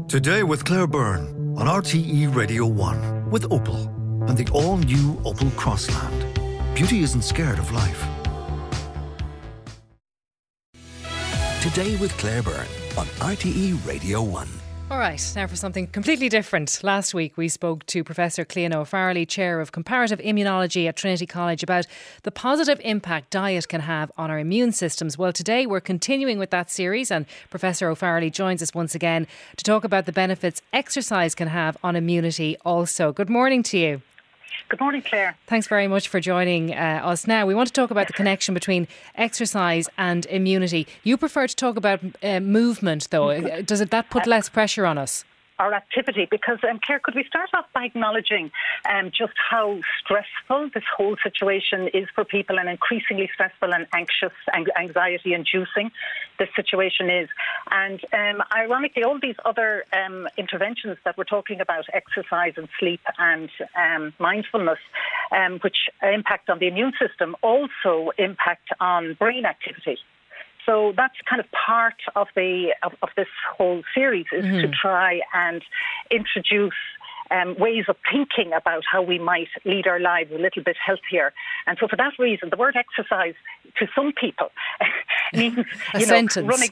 Today with Claire Byrne on RTE Radio 1 with Opel and the all-new Opel Crossland. Beauty isn't scared of life. Today with Claire Byrne on RTE Radio 1. All right, now for something completely different. Last week we spoke to Professor Cliona O'Farrelly, Chair of Comparative Immunology at Trinity College, about the positive impact diet can have on our immune systems. Well, today we're continuing with that series, and Professor O'Farrelly joins us once again to talk about the benefits exercise can have on immunity also. Good morning to you. Good morning, Claire. Thanks very much for joining us now. We want to talk about the connection between exercise and immunity. You prefer to talk about movement, though. Does that put less pressure on us? Our activity, because Claire, could we start off by acknowledging just how stressful this whole situation is for people, and increasingly stressful and anxious, anxiety inducing this situation is. And ironically, all these other interventions that we're talking about, exercise and sleep and mindfulness, which impact on the immune system, also impact on brain activity. So that's kind of part of this whole series, is to try and introduce ways of thinking about how we might lead our lives a little bit healthier. And so for that reason, the word exercise to some people means running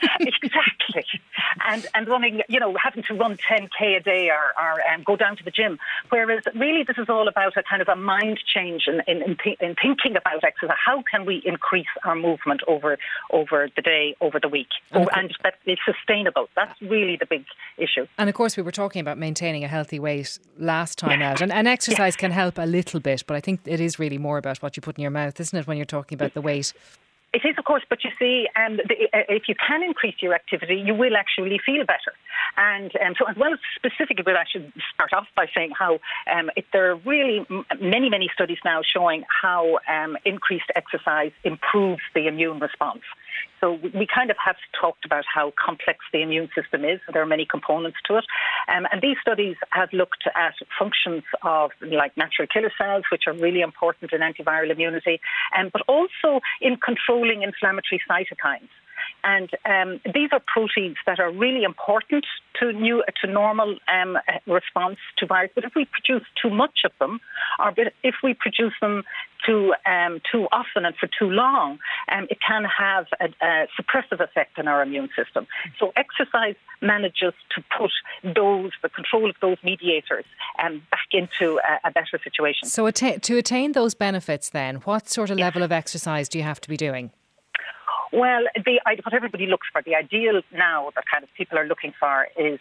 exactly, and running, having to run 10k a day or go down to the gym. Whereas really this is all about a kind of a mind change in thinking about exercise. How can we increase our movement over the day, over the week, and that it's sustainable? That's really the big issue. And of course we were talking about maintaining a healthy weight last time out, and exercise can help a little bit, but I think it is really more about what you put in your mouth, isn't it, when you're talking about the weight? It is, of course, but you see, if you can increase your activity, you will actually feel better. And so, as well as specifically, but I should start off by saying how there are really many, many studies now showing how increased exercise improves the immune response. So we kind of have talked about how complex the immune system is. There are many components to it. And these studies have looked at functions of like natural killer cells, which are really important in antiviral immunity, but also in controlling inflammatory cytokines. And these are proteins that are really important to normal response to virus. But if we produce too much of them, or if we produce them too often and for too long, it can have a suppressive effect on our immune system. So exercise manages to put the control of those mediators back into a better situation. So to attain those benefits then, what sort of level of exercise do you have to be doing? Well, what everybody looks for, the ideal now that kind of people are looking for is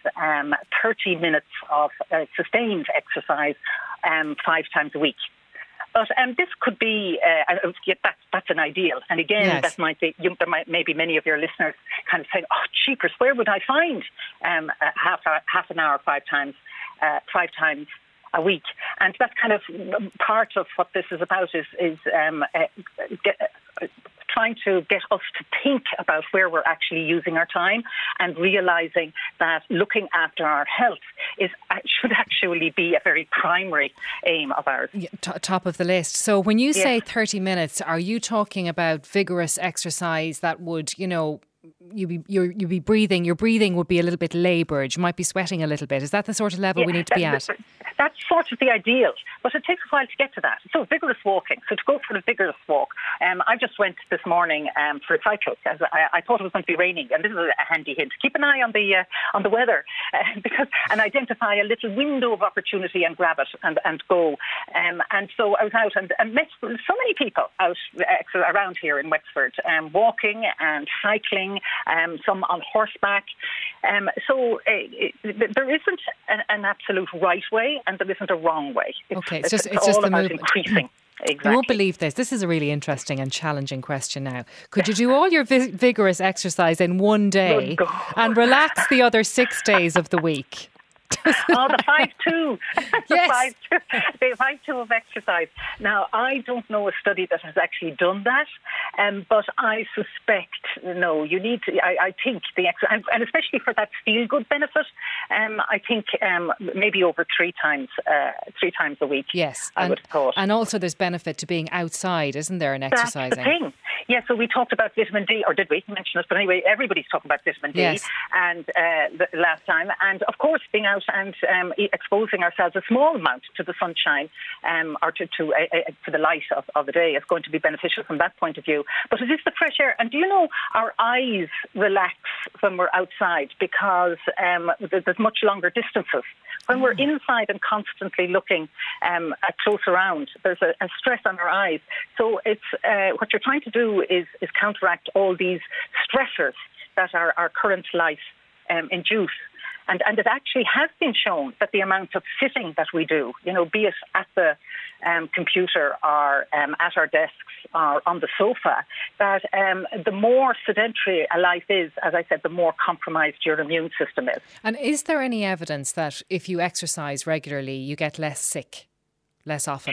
30 minutes of sustained exercise 5 times a week. But this could be, that's an ideal. And again, yes, that might be, maybe many of your listeners kind of saying, oh, cheapers, where would I find half an hour 5 times a week? And that's kind of part of what this is about, is trying to get us to think about where we're actually using our time, and realising that looking after our health should actually be a very primary aim of ours. Top of the list. So when you say 30 minutes, are you talking about vigorous exercise that would, you'd be breathing, your breathing would be a little bit laboured, you might be sweating a little bit? Is that the sort of level we need to be at? That's sort of the ideal, but it takes a while to get to that. So vigorous walking, so to go for a vigorous walk. I just went this morning for a cycle, because I thought it was going to be raining, and this is a handy hint. Keep an eye on the weather, and identify a little window of opportunity and grab it and go. And so I was out and met so many people out around here in Wexford, walking and cycling, some on horseback. So there isn't an absolute right way, and there isn't a wrong way. It's just all about increasing. Exactly. You won't believe this. This is a really interesting and challenging question now. Could you do all your vigorous exercise in one day and relax the other 6 days of the week? The 5-2. Yes. The 5-2 of exercise. Now, I don't know a study that has actually done that, but I suspect, you need to, I think the exercise, and especially for that feel-good benefit, I think maybe over 3 times a week. Yes. I would have thought. And also there's benefit to being outside, isn't there, and exercising? That's the thing. Yeah, so we talked about vitamin D, or did we mention it? But anyway, everybody's talking about vitamin D Yes. and the last time. And of course, being out and exposing ourselves a small amount to the sunshine or to the light of the day is going to be beneficial from that point of view. But it is the fresh air. And do you know, our eyes relax when we're outside because there's much longer distances. When we're inside and constantly looking close around, there's a stress on our eyes. So it's what you're trying to do is counteract all these stressors that our current life induce. And it actually has been shown that the amount of sitting that we do, be it at the computer or at our desks or on the sofa, that the more sedentary a life is, as I said, the more compromised your immune system is. And is there any evidence that if you exercise regularly, you get less sick, less often?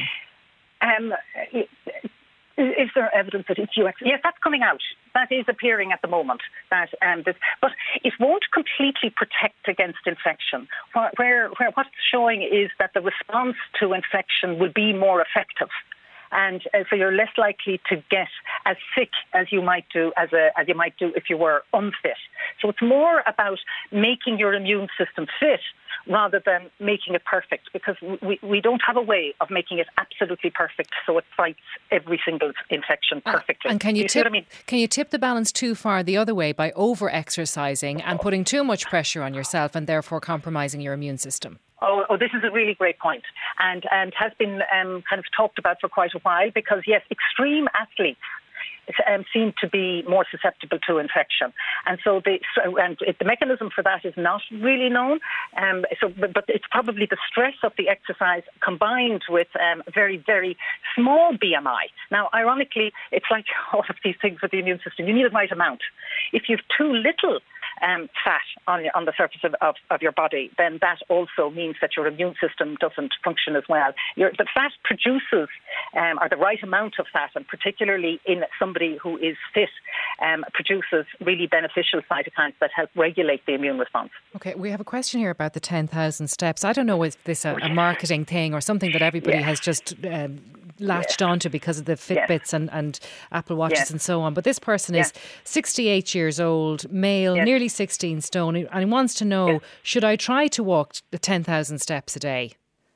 Is there evidence that if you... Yes, that's coming out. That is appearing at the moment. But it won't completely protect against infection. Where what's showing is that the response to infection will be more effective. And so you're less likely to get as sick as you might do as you might do if you were unfit. So it's more about making your immune system fit rather than making it perfect, because we don't have a way of making it absolutely perfect so it fights every single infection perfectly. And can you tip the balance too far the other way by over-exercising and putting too much pressure on yourself and therefore compromising your immune system? Oh, this is a really great point, and has been kind of talked about for quite a while, because yes, extreme athletes seem to be more susceptible to infection, and so the mechanism for that is not really known. But it's probably the stress of the exercise combined with very, very small BMI. Now, ironically, it's like all of these things with the immune system. You need the right amount. If you've too little fat on the surface of your body, then that also means that your immune system doesn't function as well. The fat produces, or the right amount of fat, and particularly in somebody who is fit, produces really beneficial cytokines that help regulate the immune response. Okay, we have a question here about the 10,000 steps. I don't know if this is a marketing thing or something that everybody has just latched onto because of the Fitbits and Apple Watches and so on. But this person is 68 years old, male, nearly 16 stone, and he wants to know, should I try to walk the 10,000 steps a day?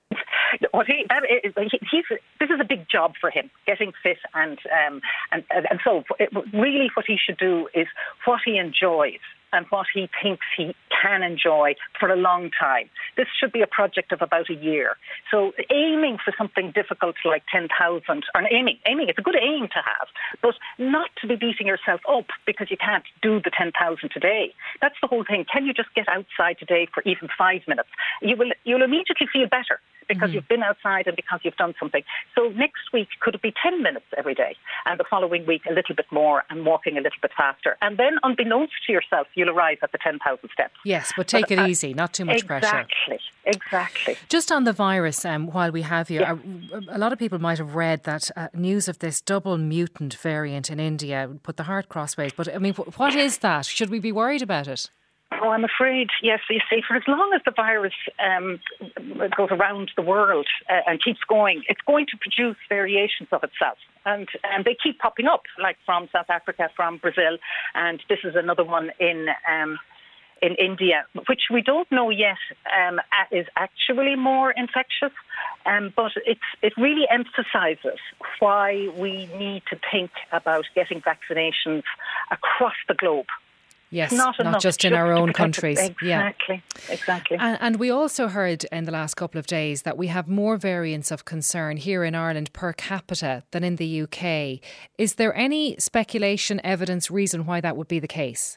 This is a big job for him, getting fit, and so really what he should do is what he enjoys and what he thinks he can enjoy for a long time. This should be a project of about a year. So aiming for something difficult like 10,000, or aiming, it's a good aim to have, but not to be beating yourself up because you can't do the 10,000 today. That's the whole thing. Can you just get outside today for even 5 minutes? You'll immediately feel better because you've been outside and because you've done something. So next week, could it be 10 minutes every day? And the following week, a little bit more and walking a little bit faster. And then, unbeknownst to yourself, you'll arrive at the 10,000 steps. Yes, but take it easy, not too much pressure. Exactly. Just on the virus, while we have you, a lot of people might have read that news of this double mutant variant in India put the heart crossways. But I mean, what is that? Should we be worried about it? Oh, I'm afraid, yes. You see, for as long as the virus goes around the world and keeps going, it's going to produce variations of itself. And they keep popping up, like from South Africa, from Brazil, and this is another one in India, which we don't know yet is actually more infectious. But it really emphasises why we need to think about getting vaccinations across the globe. Yes, not just in our own countries. Exactly. And we also heard in the last couple of days that we have more variants of concern here in Ireland per capita than in the UK. Is there any speculation, evidence, reason why that would be the case?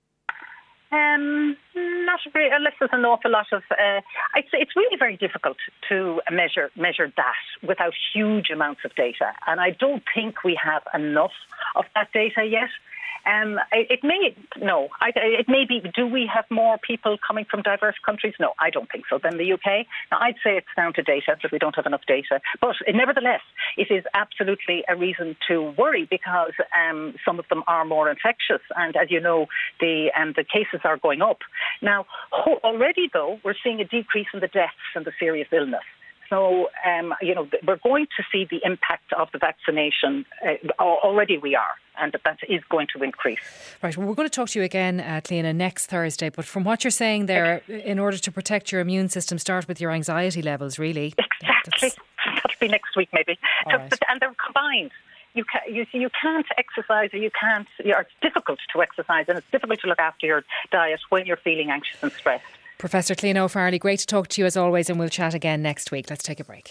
Not really, unless there's an awful lot of... it's really very difficult to measure that without huge amounts of data. And I don't think we have enough of that data yet. It may be, do we have more people coming from diverse countries? No, I don't think so, than the UK. Now, I'd say it's down to data, that we don't have enough data. But nevertheless, it is absolutely a reason to worry because some of them are more infectious. And as you know, the cases are going up. Now, already, though, we're seeing a decrease in the deaths and the serious illness. So, we're going to see the impact of the vaccination. Already we are, and that is going to increase. Right, well, we're going to talk to you again, Cliona, next Thursday. But from what you're saying there, in order to protect your immune system, start with your anxiety levels, really. Exactly. That'll be next week, maybe. Right. And they're combined. You can't exercise, or it's difficult to exercise, and it's difficult to look after your diet when you're feeling anxious and stressed. Professor Cliona O'Farrelly, great to talk to you as always, and we'll chat again next week. Let's take a break.